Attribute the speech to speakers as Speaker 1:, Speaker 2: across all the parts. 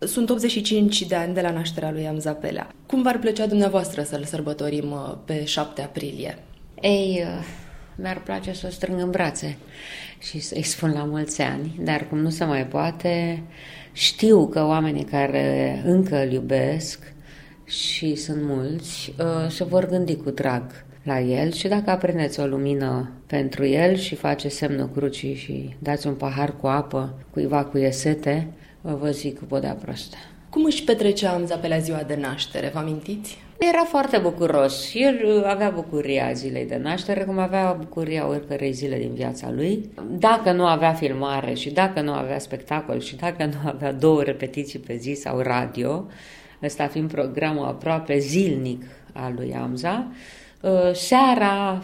Speaker 1: Sunt 85 de ani de la nașterea lui Amza Pelea. Cum v-ar plăcea dumneavoastră să-l sărbătorim pe 7 aprilie?
Speaker 2: Mi-ar place să o strâng în brațe și să-i spun la mulți ani, dar cum nu se mai poate, știu că oamenii care încă îl iubesc, și sunt mulți, se vor gândi cu drag la el și dacă aprindeți o lumină pentru el și face semnul crucii și dați un pahar cu apă cuiva cu sete, vă zic că podea prostă.
Speaker 1: Cum își petrecea Amza Pelea ziua de naștere, vă amintiți?
Speaker 2: Era foarte bucuros. El avea bucuria zilei de naștere, cum avea bucuria oricărei zile din viața lui. Dacă nu avea filmare și dacă nu avea spectacol și dacă nu avea 2 repetiții pe zi sau radio, ăsta fiind programul aproape zilnic al lui Amza, seara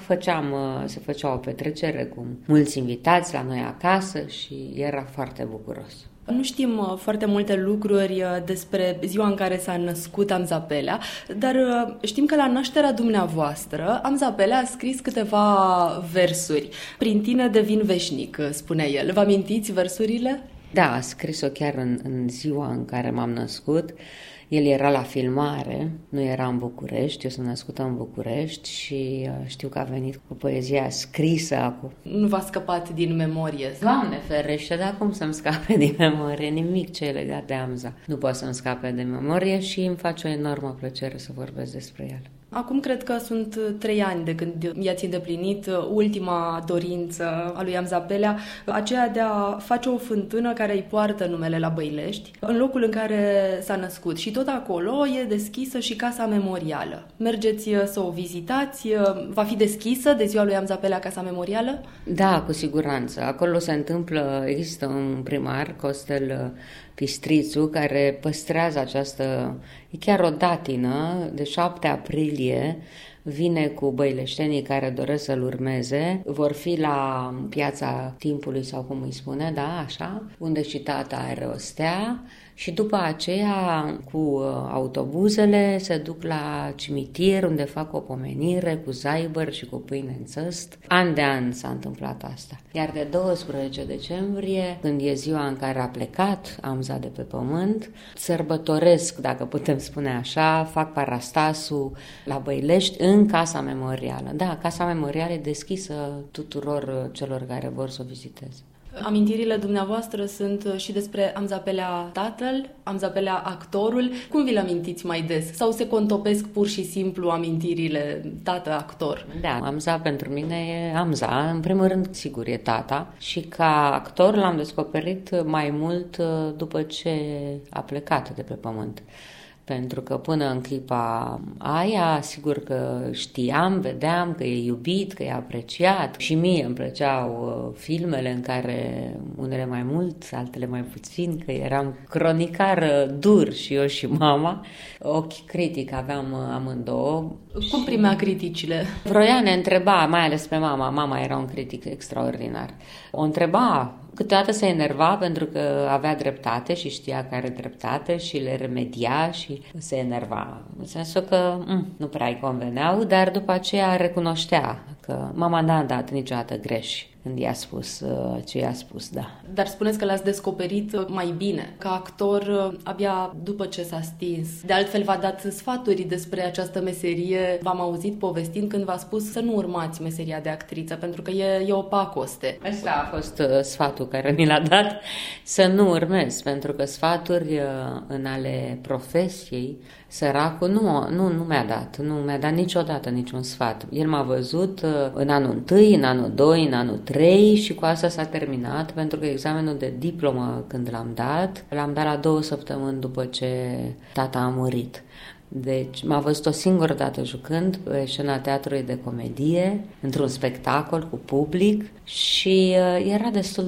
Speaker 2: se făcea o petrecere cu mulți invitați la noi acasă și era foarte bucuros.
Speaker 1: Nu știm foarte multe lucruri despre ziua în care s-a născut Amza Pelea, dar știm că la nașterea dumneavoastră Amza Pelea a scris câteva versuri. Prin tine devin veșnic, spune el. Vă amintiți versurile?
Speaker 2: Da, a scris-o chiar în ziua în care m-am născut. El era la filmare, nu era în București, eu sunt născută în București și știu că a venit cu poezia scrisă acum.
Speaker 1: Nu v-a scăpat din memorie?
Speaker 2: Doamne ferește, dar cum să-mi scape din memorie? Nimic ce e legat de Amza nu poate să-mi scape din memorie și îmi face o enormă plăcere să vorbesc despre el.
Speaker 1: Acum cred că sunt 3 ani de când i-ați îndeplinit ultima dorință a lui Amza Pelea, aceea de a face o fântână care îi poartă numele la Băilești, în locul în care s-a născut. Și tot acolo e deschisă și casa memorială. Mergeți să o vizitați? Va fi deschisă de ziua lui Amza Pelea casa memorială?
Speaker 2: Da, cu siguranță. Acolo se întâmplă, există un primar, Costel Pistrițu, care păstrează această, e chiar o datină, de 7 aprilie, vine cu băileștenii care doresc să-l urmeze, vor fi la Piața Timpului sau cum îi spune, da, așa, unde și tata are o stea și după aceea cu autobuzele se duc la cimitir unde fac o pomenire cu zaibăr și cu pâine în țăst. An de an s-a întâmplat asta. Iar de 12 decembrie, când e ziua în care a plecat Amza de pe pământ, sărbătoresc, dacă putem spune așa, fac parastasul la Băilești în Casa Memorială. Da, Casa Memorială e deschisă tuturor celor care vor să o viziteze.
Speaker 1: Amintirile dumneavoastră sunt și despre Amza Pelea tatăl, Amza Pelea actorul. Cum vi-l amintiți mai des? Sau se contopesc pur și simplu amintirile tată-actor?
Speaker 2: Da, Amza pentru mine e Amza. În primul rând, sigur, e tata. Și ca actor l-am descoperit mai mult după ce a plecat de pe pământ. Pentru că până în clipa aia, sigur că știam, vedeam că e iubit, că e apreciat. Și mie îmi plăceau filmele în care, unele mai mult, altele mai puțin, că eram cronicar dur și eu și mama. Ochi critic aveam amândouă.
Speaker 1: Cum primea criticile?
Speaker 2: Vroia, ne întreba, mai ales pe mama. Mama era un critic extraordinar. O întreba. Câteodată se enerva pentru că avea dreptate și știa că are dreptate și le remedia și se enerva. În sensul că nu prea îi conveneau, dar după aceea recunoștea că mama n-a dat niciodată greș când i-a spus ce i-a spus, da.
Speaker 1: Dar spuneți că l-ați descoperit mai bine, ca actor, abia după ce s-a stins. De altfel v-a dat sfaturi despre această meserie. V-am auzit povestind când v-a spus să nu urmați meseria de actriță, pentru că e o pacoste.
Speaker 2: Asta a fost sfatul care mi l-a dat, să nu urmez, pentru că sfaturi în ale profesiei, săracul nu mi-a dat niciodată niciun sfat. El m-a văzut în anul 1, în anul 2, în anul 3 și cu asta s-a terminat, pentru că examenul de diplomă când l-am dat la 2 săptămâni după ce tata a murit. Deci m-a văzut o singură dată jucând pe scena teatrului de comedie, într-un spectacol cu public și era destul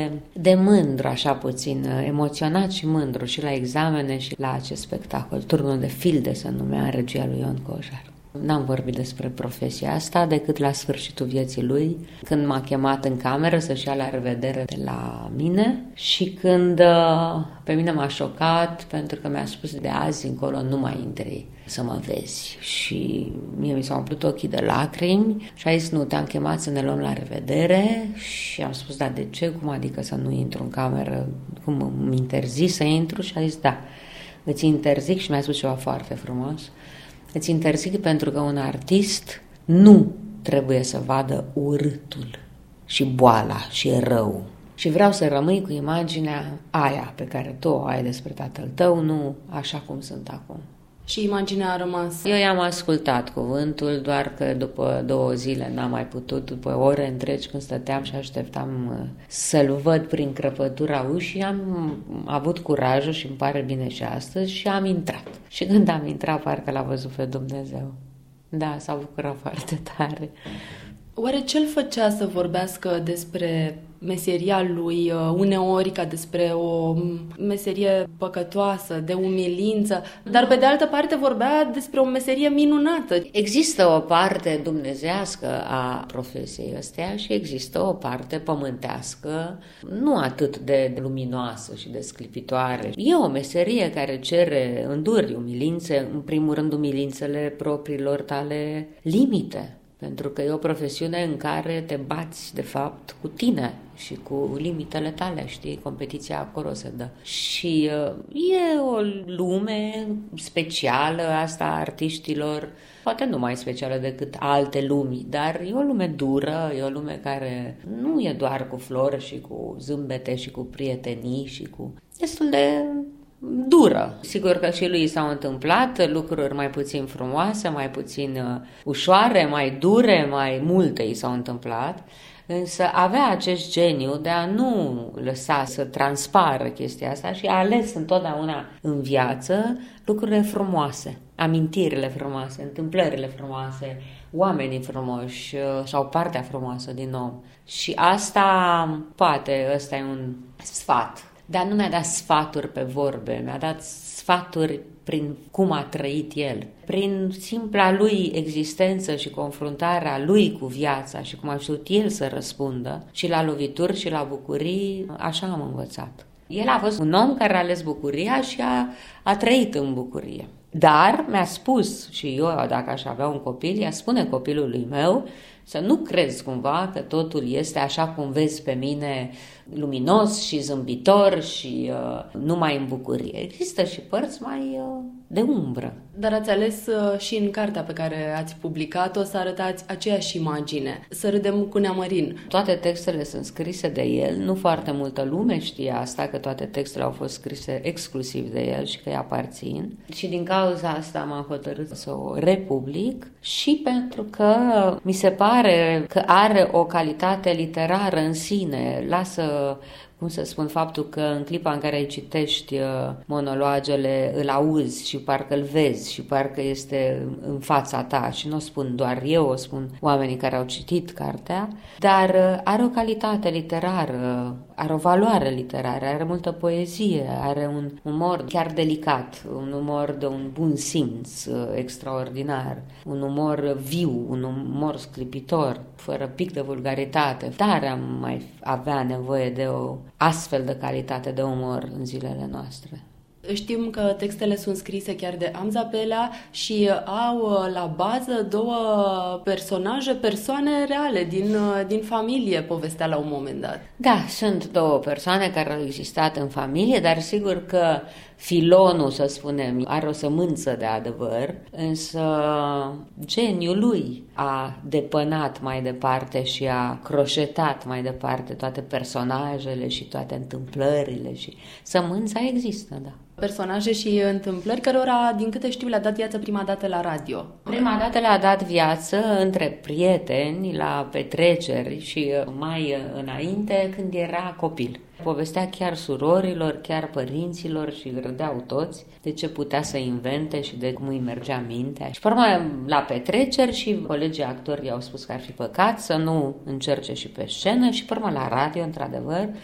Speaker 2: de mândru, așa puțin, emoționat și mândru și la examene și la acest spectacol. Turnul de filde se numea, în regia lui Ion Cojar. N-am vorbit despre profesia asta decât la sfârșitul vieții lui, când m-a chemat în cameră să-și ia la revedere de la mine și când pe mine m-a șocat pentru că mi-a spus de azi încolo nu mai intri să mă vezi. Și mie mi s-au umplut ochii de lacrimi și a zis nu, te-am chemat să ne luăm la revedere și am spus da, de ce? Cum adică să nu intru în cameră? Cum îmi interzici să intru? Și a zis da, îți interzic și mi-a spus ceva foarte frumos. Îți interzic pentru că un artist nu trebuie să vadă urâtul și boala și rău. Și vreau să rămâi cu imaginea aia pe care tu o ai despre tatăl tău, nu așa cum sunt acum.
Speaker 1: Și imaginea a rămas.
Speaker 2: Eu i-am ascultat cuvântul, doar că după 2 zile n-am mai putut, după ore întregi când stăteam și așteptam să-l văd prin crăpătura ușii, am avut curajul și îmi pare bine și astăzi și am intrat. Și când am intrat, parcă l-a văzut pe Dumnezeu. Da, s-a bucurat foarte tare.
Speaker 1: Oare ce-l făcea să vorbească despre meseria lui uneori ca despre o meserie păcătoasă, de umilință, dar pe de altă parte vorbea despre o meserie minunată?
Speaker 2: Există o parte dumnezească a profesiei astea și există o parte pământească, nu atât de luminoasă și de sclipitoare. E o meserie care cere înduri, umilințe, în primul rând umilințele propriilor tale limite. Pentru că e o profesiune în care te bați, de fapt, cu tine și cu limitele tale, știi? Competiția acolo se dă. Și e o lume specială asta a artiștilor, poate nu mai specială decât alte lumi, dar e o lume dură, e o lume care nu e doar cu flori și cu zâmbete și cu prietenii și cu destul de dură. Sigur că și lui s-au întâmplat lucruri mai puțin frumoase, mai puțin ușoare, mai dure, mai multe i s-au întâmplat, însă avea acest geniu de a nu lăsa să transpară chestia asta și a ales întotdeauna în viață lucrurile frumoase, amintirile frumoase, întâmplările frumoase, oamenii frumoși sau partea frumoasă din om. Și asta, poate, ăsta e un sfat. Dar nu mi-a dat sfaturi pe vorbe, mi-a dat sfaturi prin cum a trăit el, prin simpla lui existență și confruntarea lui cu viața și cum a știut el să răspundă și la lovituri și la bucurii, așa am învățat. El a fost un om care a ales bucuria și a trăit în bucurie. Dar mi-a spus, și eu dacă aș avea un copil, i-a spune copilului meu să nu crezi cumva că totul este așa cum vezi pe mine, luminos și zâmbitor și numai în bucurie. Există și părți mai de umbră.
Speaker 1: Dar ați ales și în cartea pe care ați publicat-o să arătați aceeași imagine, Să râdem cu Neamărin.
Speaker 2: Toate textele sunt scrise de el, nu foarte multă lume știe asta, că toate textele au fost scrise exclusiv de el și că îi aparțin. Și din cauza asta m-am hotărât să o republic și pentru că mi se pare că are o calitate literară în sine, lasă, cum să spun, faptul că în clipa în care îi citești monologele, îl auzi și parcă îl vezi și parcă este în fața ta și nu o spun doar eu, o spun oamenii care au citit cartea, dar are o calitate literară, are o valoare literară, are multă poezie, are un umor chiar delicat, un umor de un bun simț extraordinar, un umor viu, un umor sclipitor, fără pic de vulgaritate. Dar am mai avea nevoie de o astfel de calitate de umor în zilele noastre.
Speaker 1: Știm că textele sunt scrise chiar de Amza Pelea și au la bază 2 personaje, persoane reale din familie, povestea la un moment dat.
Speaker 2: Da, sunt 2 persoane care au existat în familie, dar sigur că filonul, să spunem, are o sămânță de adevăr, însă geniul lui a depănat mai departe și a croșetat mai departe toate personajele și toate întâmplările și sămânța există, da.
Speaker 1: Personaje și întâmplări cărora, din câte știu, le-a dat viață prima dată la radio.
Speaker 2: Prima dată le-a dat viață între prieteni, la petreceri și mai înainte când era copil. Povestea chiar surorilor, chiar părinților și râdeau toți de ce putea să invente și de cum îi mergea mintea. Și pe urmă la petreceri și colegii actori i-au spus că ar fi păcat să nu încerce și pe scenă și pe urmă la radio, într-adevăr,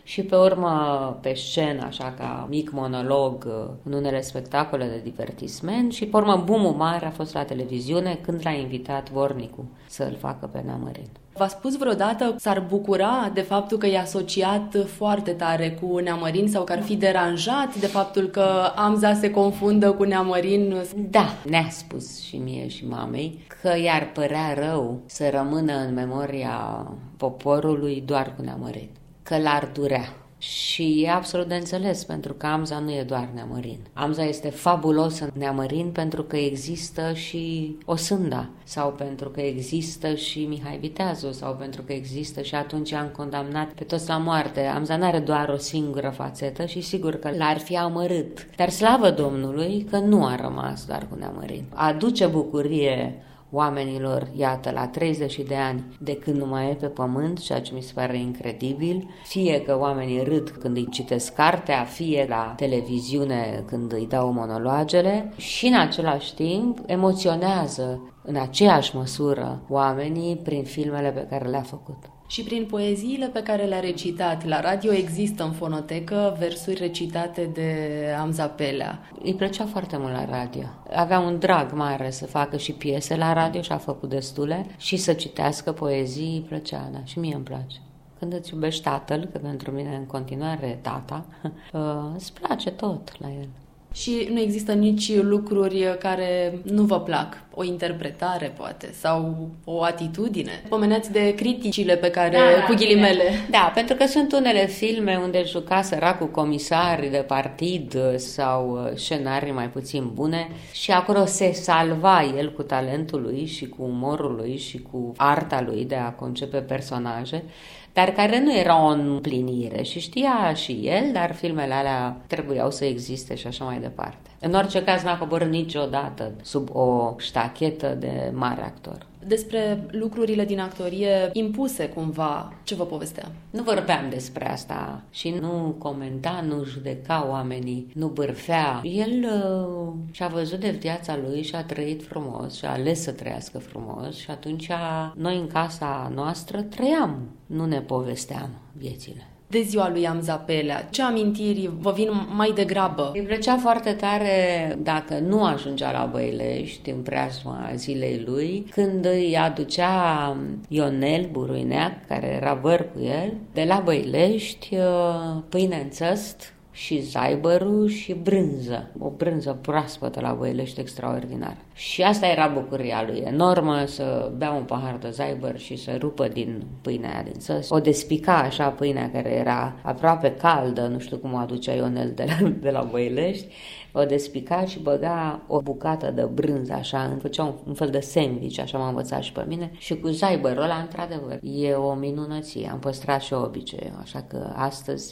Speaker 2: și pe urmă pe scenă, așa ca mic monolog în unele spectacole de divertisment și pe urmă boom-ul mare a fost la televiziune când l-a invitat Vornicu să-l facă pe Neamărin.
Speaker 1: V-a spus vreodată s-ar bucura de faptul că e asociat foarte tare cu Neamărin sau că ar fi deranjat de faptul că Amza se confundă cu Neamărin?
Speaker 2: Da, ne-a spus și mie și mamei că i-ar părea rău să rămână în memoria poporului doar cu Neamărin, că l-ar durea. Și e absolut de înțeles, pentru că Amza nu e doar Neamărin. Amza este fabulos în Neamărin pentru că există și Osânda, sau pentru că există și Mihai Viteazu, sau pentru că există și atunci am condamnat pe toți la moarte. Amza n-are doar o singură fațetă și sigur că l-ar fi amărât. Dar slavă Domnului că nu a rămas doar cu Neamărin. Aduce bucurie oamenilor, iată, la 30 de ani de când nu mai e pe pământ, ceea ce mi se pare incredibil, fie că oamenii râd când îi citesc cartea, fie la televiziune când îi dau monologele și în același timp emoționează în aceeași măsură oamenii prin filmele pe care le-a făcut.
Speaker 1: Și prin poeziile pe care le-a recitat. La radio există în fonotecă versuri recitate de Amza Pelea.
Speaker 2: Îi plăcea foarte mult la radio. Avea un drag mare să facă și piese la radio și a făcut destule și să citească poezii, îi plăcea, da, și mie îmi place. Când îți iubești tatăl, că pentru mine în continuare e tata, îți place tot la el.
Speaker 1: Și nu există nici lucruri care nu vă plac? O interpretare, poate, sau o atitudine? Pomeneați de criticile pe care, cu ghilimele.
Speaker 2: Da, pentru că sunt unele filme unde juca săracul comisari de partid sau scenarii mai puțin bune și acolo se salva el cu talentul lui și cu umorul lui și cu arta lui de a concepe personaje, dar care nu era o împlinire și știa și el, dar filmele alea trebuiau să existe și așa mai departe. În orice caz n-a coborât niciodată sub o ștachetă de mare actor.
Speaker 1: Despre lucrurile din actorie impuse cumva, ce vă povestea?
Speaker 2: Nu vorbeam despre asta și nu comenta, nu judeca oamenii, nu bârfea. El și-a văzut de viața lui și a trăit frumos și a ales să trăiască frumos și atunci noi în casa noastră trăiam, nu ne povesteam viețile.
Speaker 1: De ziua lui Amza Pelea, ce amintiri vă vin mai degrabă?
Speaker 2: Îi plăcea foarte tare dacă nu ajungea la Băilești în preajma zilei lui, când îi aducea Ionel Buruineac, care era văr cu el, de la Băilești, pâine în țăst și zaibărul și brânză. O brânză proaspătă la Băilești extraordinar. Și asta era bucuria lui enormă, să bea un pahar de zaibăr și să rupă din pâinea aia din țăs. O despica așa pâinea care era aproape caldă, nu știu cum o aducea Ionel de la Băilești, o despica și băga o bucată de brânză așa, făcea un fel de sandwich, așa m-a învățat și pe mine, și cu zaibărul ăla, într-adevăr, e o minunăție. Am păstrat și obiceiul, așa că astăzi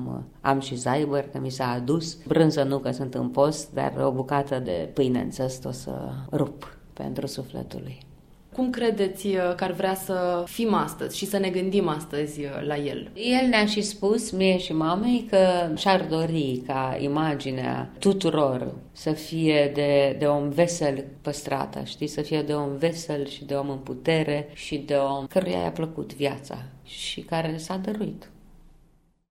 Speaker 2: am și zaibăr, că mi s-a adus. Brânză nu, că sunt în post, dar o bucată de pâine în țăst o să rup pentru sufletul lui.
Speaker 1: Cum credeți că ar vrea să fim astăzi și să ne gândim astăzi la el?
Speaker 2: El ne-a și spus, mie și mamei, că și-ar dori ca imaginea tuturor să fie de om vesel păstrată, știi? Să fie de om vesel și de om în putere și de om căruia i-a plăcut viața și care s-a dăruit.